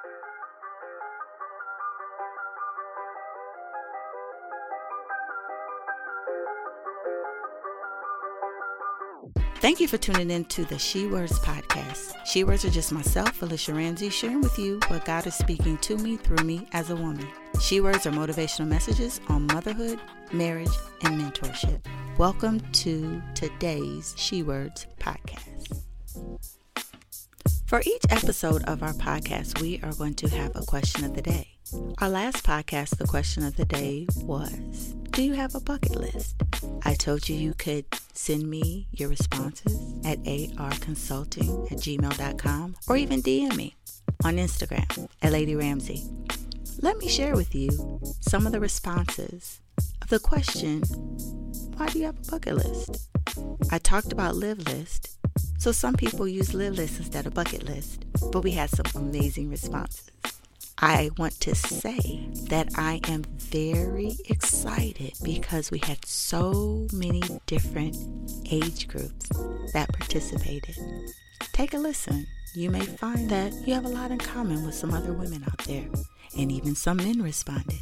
Thank you for tuning in to the She Words podcast. She Words are just myself, Alicia Ramsey, sharing with you what God is speaking to me through me as a woman. She Words are motivational messages on motherhood, marriage, and mentorship. Welcome to today's She Words podcast. For each episode of our podcast, we are going to have a question of the day. Our last podcast, the question of the day was, do you have a bucket list? I told you could send me your responses at arconsulting@gmail.com or even DM me on Instagram at Lady Ramsey. Let me share with you some of the responses of the question, why do you have a bucket list? I talked about Live List, so some people use Live List instead of bucket list, but we had some amazing responses. I want to say that I am very excited because we had so many different age groups that participated. Take a listen. You may find that you have a lot in common with some other women out there, and even some men responded.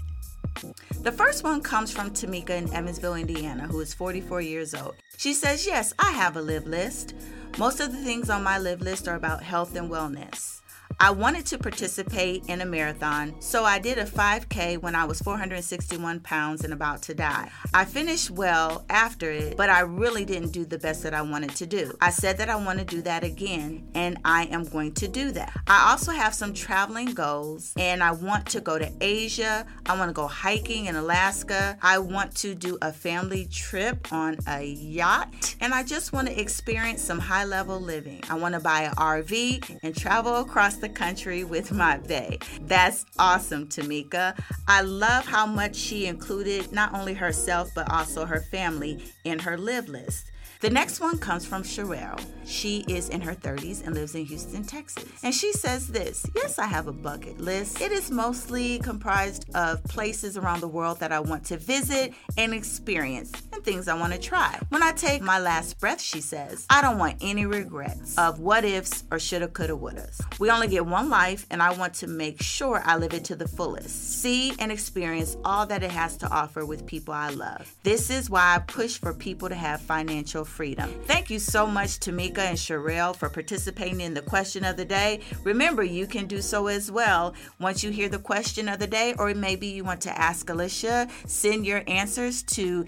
The first one comes from Tamika in Evansville, Indiana, who is 44 years old. She says, yes, I have a Live List. Most of the things on my Live List are about health and wellness. I wanted to participate in a marathon, so I did a 5K when I was 461 pounds and about to die. I finished well after it, but I really didn't do the best that I wanted to do. I said that I want to do that again, and I am going to do that. I also have some traveling goals, and I want to go to Asia. I want to go hiking in Alaska. I want to do a family trip on a yacht, and I just want to experience some high-level living. I want to buy an RV and travel across the country with my bae. That's awesome, Tamika. I love how much she included not only herself but also her family in her Live List. The next one comes from Sherelle. She is in her 30s and lives in Houston, Texas. And she says this, yes, I have a bucket list. It is mostly comprised of places around the world that I want to visit and experience and things I want to try. When I take my last breath, she says, I don't want any regrets of what ifs or shoulda, coulda, wouldas. We only get one life and I want to make sure I live it to the fullest. See and experience all that it has to offer with people I love. This is why I push for people to have financial freedom. Thank you so much, Tamika and Sherelle, for participating in the question of the day. Remember, you can do so as well. Once you hear the question of the day, or maybe you want to ask Alicia, send your answers to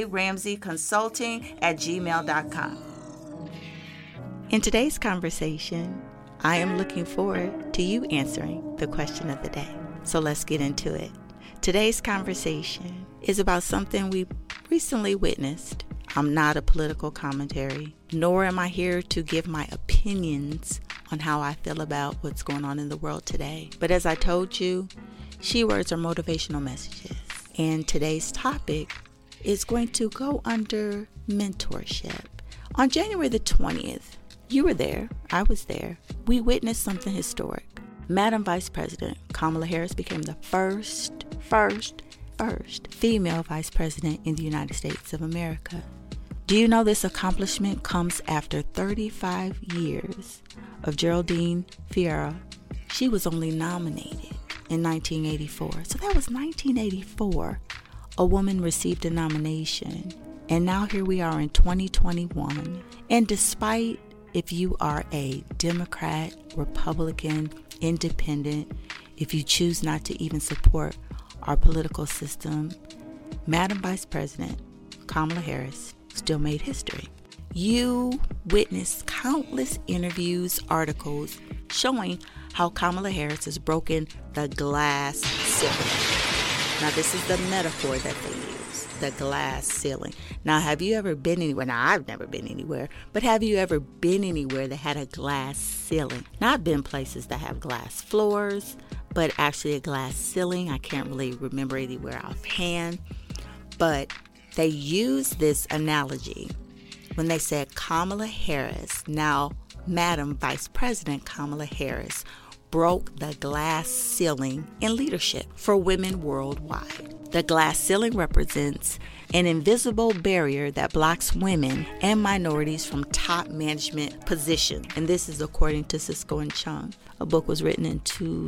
aramseyconsulting@gmail.com. In today's conversation, I am looking forward to you answering the question of the day. So let's get into it. Today's conversation is about something we recently witnessed. I'm not a political commentary, nor am I here to give my opinions on how I feel about what's going on in the world today. But as I told you, She Words are motivational messages. And today's topic is going to go under mentorship. On January the 20th, you were there, I was there, we witnessed something historic. Madam Vice President Kamala Harris became the first female vice president in the United States of America. Do you know this accomplishment comes after 35 years of Geraldine Ferraro? She was only nominated in 1984. So that was 1984. A woman received a nomination. And now here we are in 2021. And despite if you are a Democrat, Republican, Independent, if you choose not to even support our political system, Madam Vice President Kamala Harris still made history. You witnessed countless interviews, articles showing how Kamala Harris has broken the glass ceiling. Now, this is the metaphor that they use, the glass ceiling. Now, have you ever been anywhere? Now, I've never been anywhere, but have you ever been anywhere that had a glass ceiling? Now, I've been places that have glass floors, but actually a glass ceiling. I can't really remember anywhere offhand, but they use this analogy when they said Kamala Harris, now Madam Vice President Kamala Harris, broke the glass ceiling in leadership for women worldwide. The glass ceiling represents an invisible barrier that blocks women and minorities from top management positions. And this is according to Cisco and Chung. A book was written in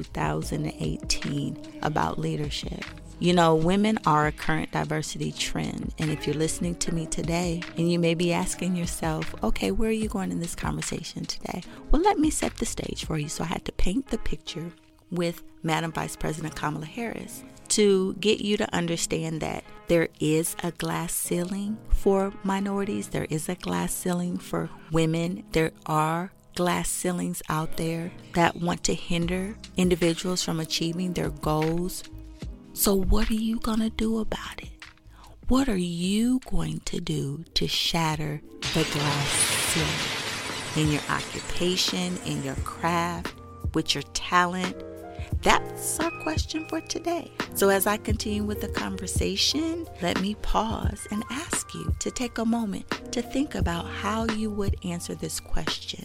2018 about leadership. You know, women are a current diversity trend. And if you're listening to me today and you may be asking yourself, okay, where are you going in this conversation today? Well, let me set the stage for you. So I had to paint the picture with Madam Vice President Kamala Harris to get you to understand that there is a glass ceiling for minorities. There is a glass ceiling for women. There are glass ceilings out there that want to hinder individuals from achieving their goals. So what are you going to do about it? What are you going to do to shatter the glass ceiling in your occupation, in your craft, with your talent? That's our question for today. So as I continue with the conversation, let me pause and ask you to take a moment to think about how you would answer this question.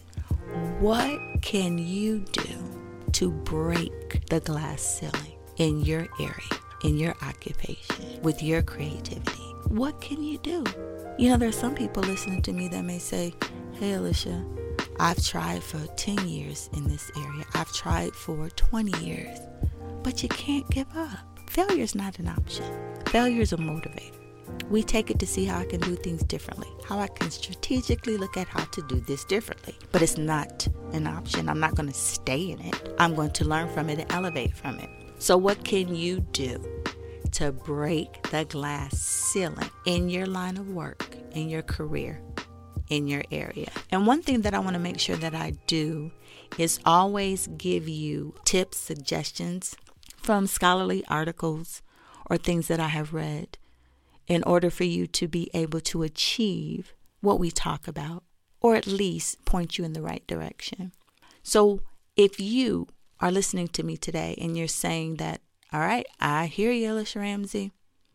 What can you do to break the glass ceiling in your area, in your occupation, with your creativity? What can you do? You know, there's some people listening to me that may say, hey, Alicia, I've tried for 10 years in this area. I've tried for 20 years, but you can't give up. Failure is not an option. Failure is a motivator. We take it to see how I can do things differently, how I can strategically look at how to do this differently. But it's not an option. I'm not going to stay in it. I'm going to learn from it and elevate from it. So what can you do to break the glass ceiling in your line of work, in your career, in your area? And one thing that I want to make sure that I do is always give you tips, suggestions from scholarly articles or things that I have read in order for you to be able to achieve what we talk about, or at least point you in the right direction. So if you are listening to me today and you're saying that, all right, I hear you, Alicia Ramsey.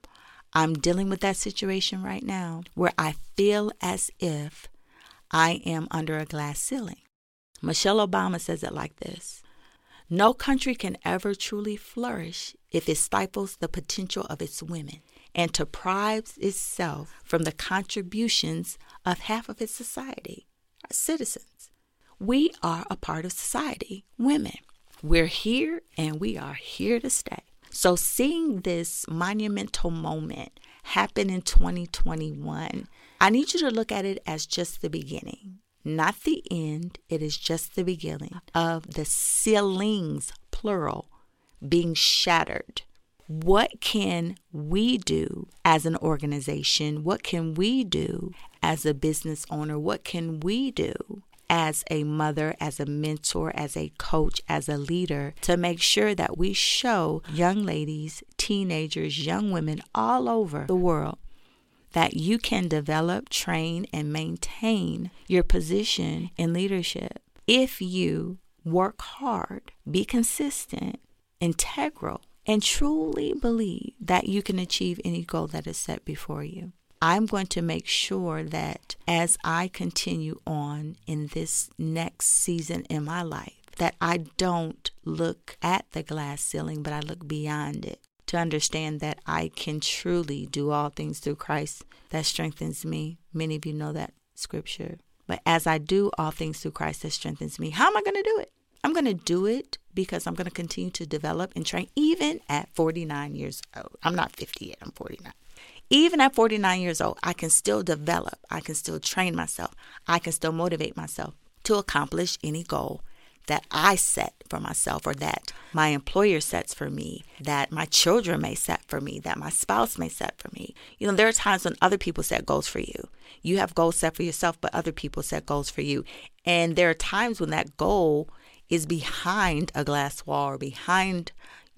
I'm dealing with that situation right now where I feel as if I am under a glass ceiling. Michelle Obama says it like this: no country can ever truly flourish if it stifles the potential of its women and deprives itself from the contributions of half of its society, our citizens. We are a part of society, women. We're here and we are here to stay. So seeing this monumental moment happen in 2021, I need you to look at it as just the beginning, not the end. It is just the beginning of the ceilings, plural, being shattered. What can we do as an organization? What can we do as a business owner? What can we do as a mother, as a mentor, as a coach, as a leader to make sure that we show young ladies, teenagers, young women all over the world that you can develop, train, and maintain your position in leadership if you work hard, be consistent, integral, and truly believe that you can achieve any goal that is set before you. I'm going to make sure that as I continue on in this next season in my life, that I don't look at the glass ceiling, but I look beyond it to understand that I can truly do all things through Christ that strengthens me. Many of you know that scripture. But as I do all things through Christ that strengthens me, how am I going to do it? I'm going to do it because I'm going to continue to develop and train even at 49 years old. I'm not 50 yet, I'm 49. Even at 49 years old, I can still develop. I can still train myself. I can still motivate myself to accomplish any goal that I set for myself, or that my employer sets for me, that my children may set for me, that my spouse may set for me. You know, there are times when other people set goals for you. You have goals set for yourself, but other people set goals for you. And there are times when that goal is behind a glass wall or behind,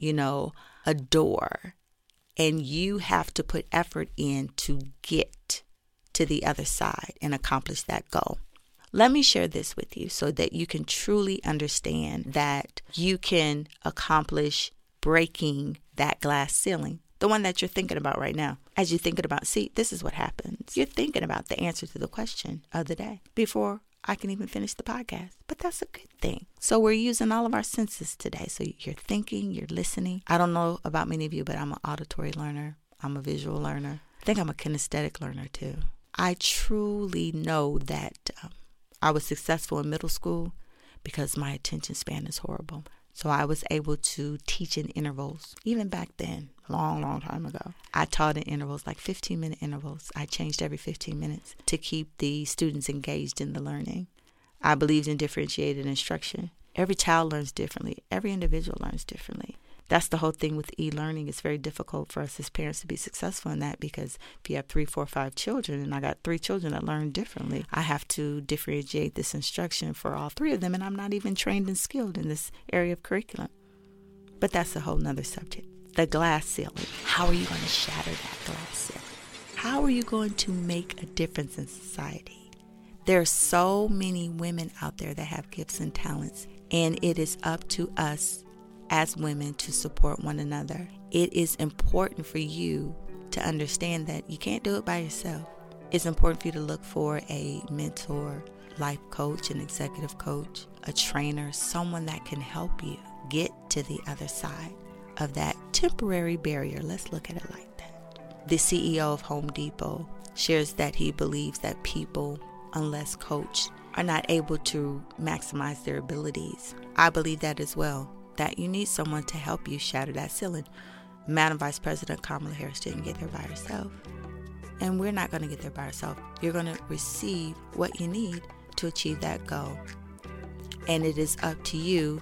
a door. And you have to put effort in to get to the other side and accomplish that goal. Let me share this with you so that you can truly understand that you can accomplish breaking that glass ceiling, the one that you're thinking about right now. As you're thinking about, this is what happens. You're thinking about the answer to the question of the day before I can even finish the podcast. But that's a good thing. So we're using all of our senses today. So you're thinking, you're listening. I don't know about many of you, but I'm an auditory learner. I'm a visual learner. I think I'm a kinesthetic learner too. I truly know that I was successful in middle school because my attention span is horrible. So I was able to teach in intervals. Even back then, long time ago, I taught in intervals, like 15-minute intervals. I changed every 15 minutes to keep the students engaged in the learning. I believed in differentiated instruction. Every child learns differently. Every individual learns differently. That's the whole thing with e-learning. It's very difficult for us as parents to be successful in that, because if you have 3, 4, 5 children, and I got 3 children that learn differently, I have to differentiate this instruction for all 3 of them, and I'm not even trained and skilled in this area of curriculum. But that's a whole nother subject. The glass ceiling. How are you going to shatter that glass ceiling? How are you going to make a difference in society? There are so many women out there that have gifts and talents, and it is up to us as women to support one another. It is important for you to understand that you can't do it by yourself. It's important for you to look for a mentor, life coach, an executive coach, a trainer, someone that can help you get to the other side of that temporary barrier. Let's look at it like that. The CEO of Home Depot shares that he believes that people, unless coached, are not able to maximize their abilities. I believe that as well, that you need someone to help you shatter that ceiling. Madam Vice President Kamala Harris didn't get there by herself, and we're not going to get there by ourselves. You're going to receive what you need to achieve that goal, and it is up to you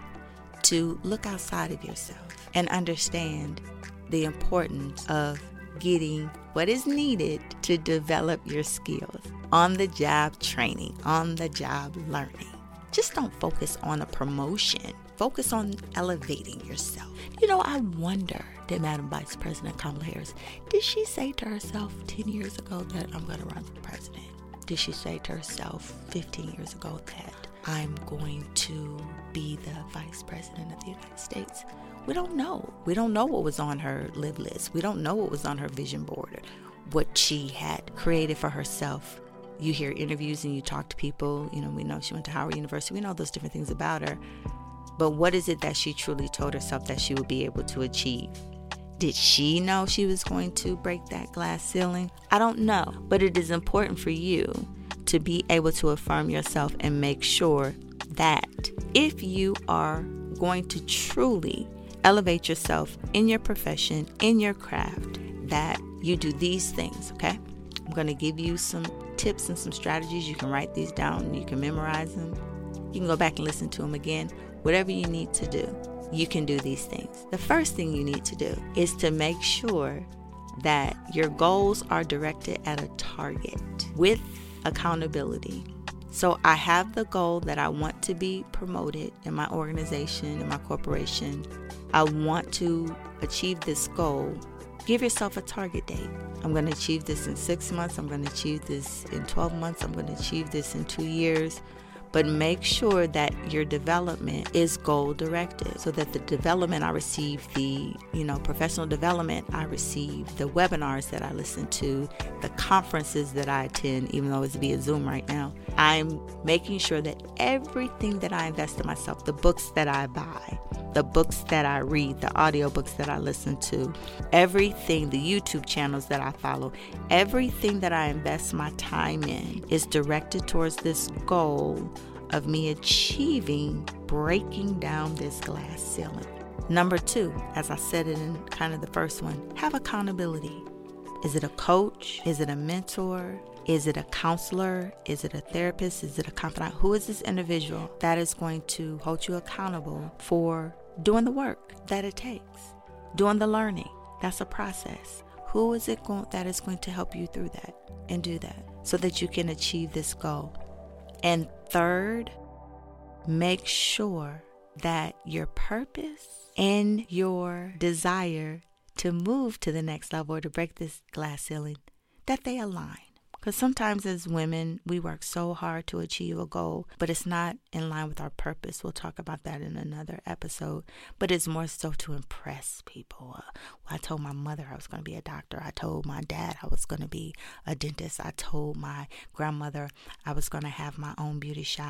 to look outside of yourself and understand the importance of getting what is needed to develop your skills. On-the-job training, on-the-job learning. Just don't focus on a promotion. Focus on elevating yourself. I wonder, did Madam Vice President Kamala Harris, did she say to herself 10 years ago that I'm going to run for president? Did she say to herself 15 years ago that I'm going to be the Vice President of the United States? We don't know. We don't know what was on her live list. We don't know what was on her vision board, or what she had created for herself. You hear interviews and you talk to people. We know she went to Howard University. We know those different things about her. But what is it that she truly told herself that she would be able to achieve? Did she know she was going to break that glass ceiling? I don't know. But it is important for you to be able to affirm yourself and make sure that if you are going to truly elevate yourself in your profession, in your craft, that you do these things, okay? I'm going to give you some tips and some strategies. You can write these down. You can memorize them. You can go back and listen to them again. Whatever you need to do, you can do these things. The first thing you need to do is to make sure that your goals are directed at a target with accountability. So I have the goal that I want to be promoted in my organization, in my corporation. I want to achieve this goal. Give yourself a target date. I'm going to achieve this in 6 months. I'm going to achieve this in 12 months. I'm going to achieve this in 2 years. But make sure that your development is goal directed, so that the development I receive, the professional development I receive, the webinars that I listen to, the conferences that I attend, even though it's via Zoom right now, I'm making sure that everything that I invest in myself, the books that I buy, the books that I read, the audiobooks that I listen to, everything, the YouTube channels that I follow, everything that I invest my time in is directed towards this goal of me achieving breaking down this glass ceiling. Number 2, as I said it in kind of the first one, have accountability. Is it a coach? Is it a mentor? Is it a counselor? Is it a therapist? Is it a confidant? Who is this individual that is going to hold you accountable for doing the work that it takes? Doing the learning. That's a process. Who is it that is going to help you through that and do that so that you can achieve this goal? And third, make sure that your purpose and your desire to move to the next level or to break this glass ceiling, that they align. Because sometimes as women, we work so hard to achieve a goal, but it's not in line with our purpose. We'll talk about that in another episode. But it's more so to impress people. I told my mother I was going to be a doctor. I told my dad I was going to be a dentist. I told my grandmother I was going to have my own beauty shop.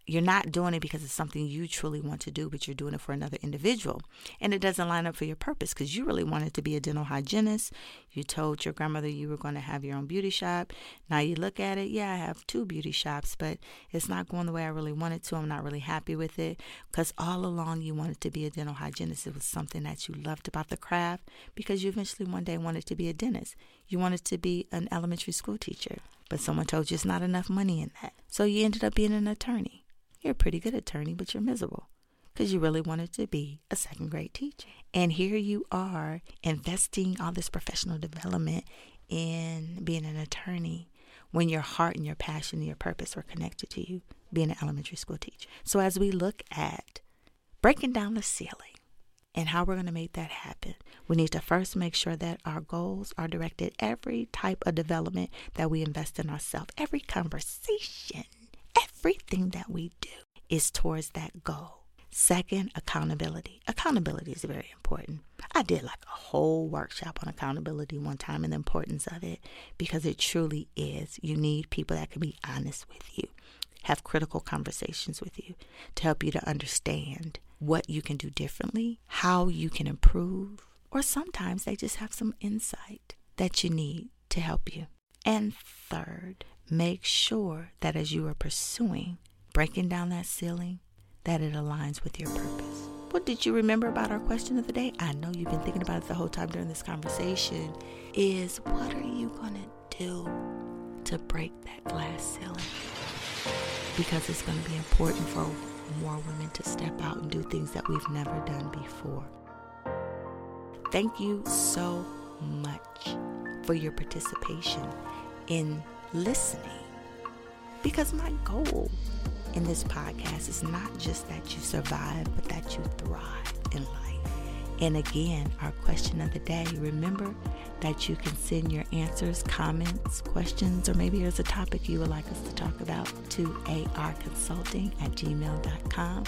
you're not doing it because it's something you truly want to do, but you're doing it for another individual. And it doesn't line up for your purpose because you really wanted to be a dental hygienist. You told your grandmother you were going to have your own beauty shop. Now you look at it, yeah, I have 2 beauty shops, but it's not going the way I really wanted to. I'm not really happy with it because all along you wanted to be a dental hygienist. It was something that you loved about the craft because you eventually one day wanted to be a dentist. You wanted to be an elementary school teacher, but someone told you it's not enough money in that. So you ended up being an attorney. You're a pretty good attorney, but you're miserable because you really wanted to be a 2nd grade teacher. And here you are investing all this professional development in being an attorney when your heart and your passion and your purpose were connected to you being an elementary school teacher. So as we look at breaking down the ceiling and how we're going to make that happen, we need to first make sure that our goals are directed. Every type of development that we invest in ourselves, every conversation, everything that we do is towards that goal. 2nd, accountability. Accountability is very important. I did like a whole workshop on accountability one time and the importance of it because it truly is. You need people that can be honest with you, have critical conversations with you to help you to understand what you can do differently, how you can improve, or sometimes they just have some insight that you need to help you. And 3rd, make sure that as you are pursuing breaking down that ceiling, that it aligns with your purpose. What did you remember about our question of the day? I know you've been thinking about it the whole time during this conversation. Is what are you going to do to break that glass ceiling? Because it's going to be important for more women to step out and do things that we've never done before. Thank you so much for your participation in listening, because my goal in this podcast is not just that you survive, but that you thrive in life. And again, our question of the day, remember that you can send your answers, comments, questions, or maybe there's a topic you would like us to talk about to arconsulting@gmail.com,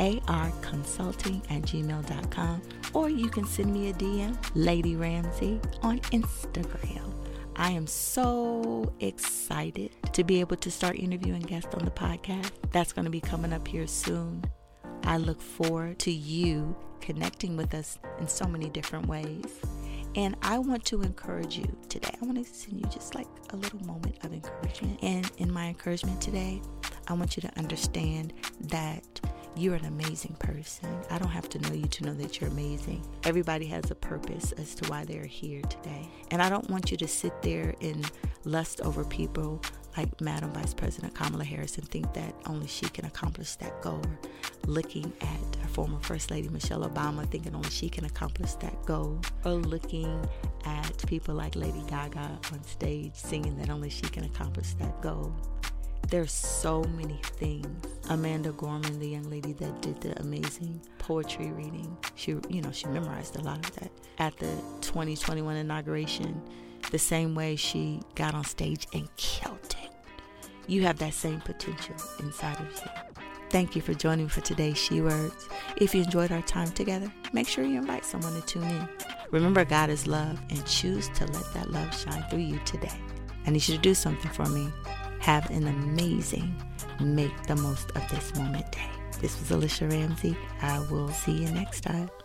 arconsulting@gmail.com, or you can send me a DM, Lady Ramsey, on Instagram. I am so excited to be able to start interviewing guests on the podcast. That's going to be coming up here soon. I look forward to you connecting with us in so many different ways. And I want to encourage you today. I want to send you just like a little moment of encouragement. And in my encouragement today, I want you to understand that you're an amazing person. I don't have to know you to know that you're amazing. Everybody has a purpose as to why they're here today. And I don't want you to sit there and lust over people like Madam Vice President Kamala Harris and think that only she can accomplish that goal. Or looking at our former First Lady Michelle Obama thinking only she can accomplish that goal. Or looking at people like Lady Gaga on stage singing that only she can accomplish that goal. There's so many things. Amanda Gorman, the young lady that did the amazing poetry reading, she memorized a lot of that at the 2021 inauguration, the same way she got on stage and killed it. You have that same potential inside of you. Thank you for joining me for today's She Words. If you enjoyed our time together, make sure you invite someone to tune in. Remember, God is love, and choose to let that love shine through you today. I need you to do something for me. Have an amazing, make the most of this moment day. This was Alicia Ramsey. I will see you next time.